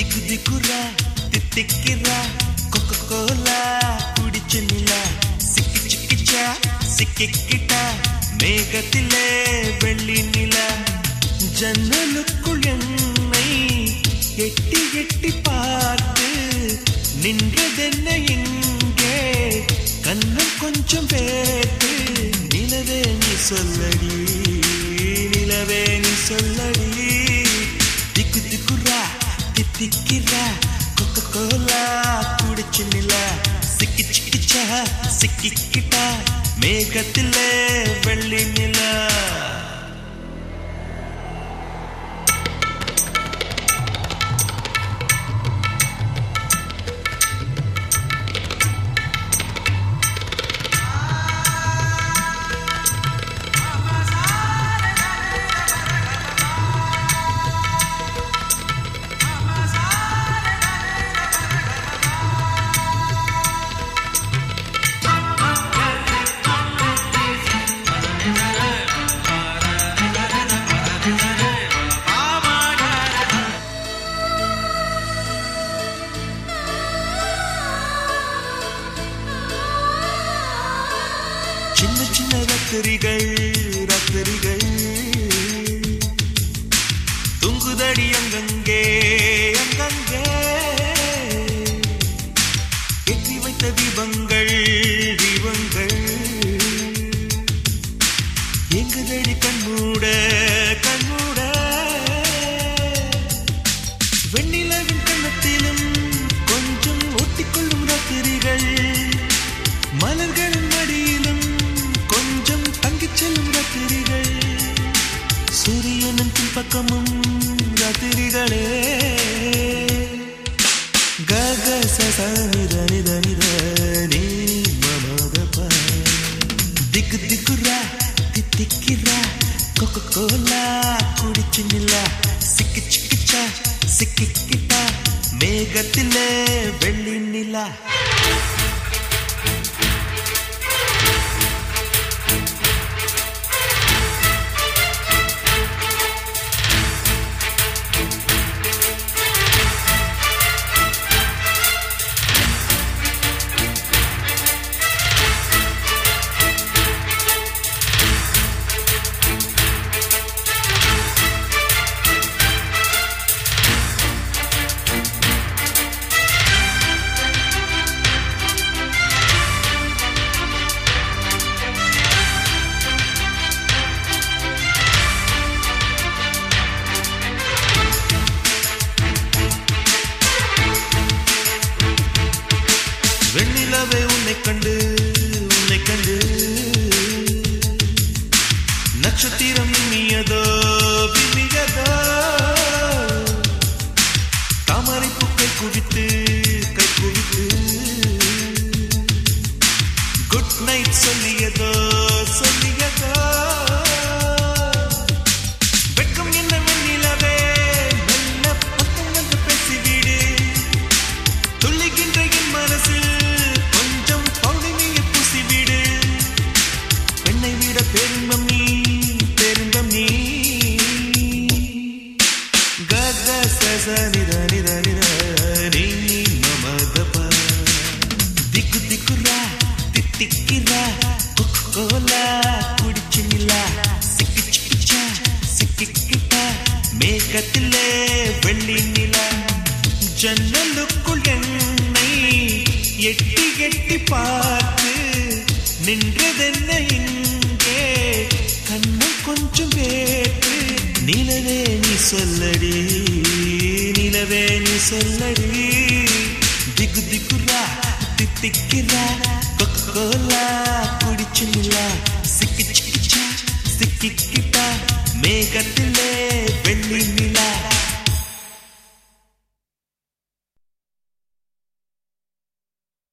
திக்கு திக்குறா தித்திக்கிறா Coca Cola குடிச்ச நிலா சிக்கி சிக்கிச்சா சிக்கிக்கிட்டா மேகத்திலே வெள்ளி நிலா ஜன்னலுக்குள் என்னை எட்டி எட்டி பார்த்து நின்றதென்ன இங்கே கண்ணம் கொஞ்சம் பேத்து நிலவே நீ சொல்லடி நிலவே நீ சொல்லடி திக்கு திக்குறா தித்திக்கிறா கொக்கோ கோலா குடிச்ச நிலா சிக்கி சிக்கிச்சா சிக்கிக்கிட்டா மேகத்திலே வெள்ளி நிலா சின்ன சின்ன ரத்திரிகள் ரத்திரிகள் துங்குதடி அங்கங்கே அங்கங்கே எட்டி வைத்த தீபங்கள் தீபங்கள் எங்குதடி கண்மூட கண்மூட வெண்ணிலவின் கண்ணத்திலும் கொஞ்சம் ஒட்டிக்கொள்ளும் ரத்திரிகள் மலர்களின் மடியிலும் கொஞ்சம் தங்கிச் செல்லும் ராத்திரிகள் சூரியனின் பின்பக்கமும் ராத்திரிகளே கக சனித நித நித நீ மமதப திக்கு திக்குறா தித்திக்கிறா கொக்கோ கோலா குடிச்சு நிலா சிக்கி சிக்கிச்சா சிக்கிக்கிட்டா மேகத்திலே வெள்ளி நிலா வெண்ணிலவே உன்னை கண்டு நட்சத்திரம் மின்னியதோ பின்னியதோ தாமரை பூக்கை குவித்து கை குவித்து குட் நைட் சொல்லியதோ சொல்லியதோ வெட்கம் என்ன வெண்ணிலவே மெல்ல பக்கம் வந்து பேசிவிடு துள்ளிக்கின்ற என் மனசில் கொஞ்சம் பௌர்ணமியை பூசிவிடு பெண்ணை விட பெரும்பம் நீ பெரும்பம் நீ கக சச நித நித நித நீ மமதப திக்கு திக்குறா தித்திக்கிறா கொக்கோ கோலா குடிச்சு நிலா சிக்கி சிக்கிச்சா சிக்கிக்கிட்டா மேகத்திலே வெள்ளி நிலா ஜன்னலுக்குள் என்னை எட்டி எட்டி பார்த்து நின்றதென்ன இங்கே கண்ணம் கொஞ்சம் வேற்று நிலவே நீ சொல்லடி நிலவே நீ சொல்லடி திக்கு திக்குறா தித்திக்கிறா கொக்கோ கோலா குடிச்சு நிலா சிக்கி சிக்கிச்சா சிக்கிக்கிட்டா மேகத்திலே வெள்ளி நிலா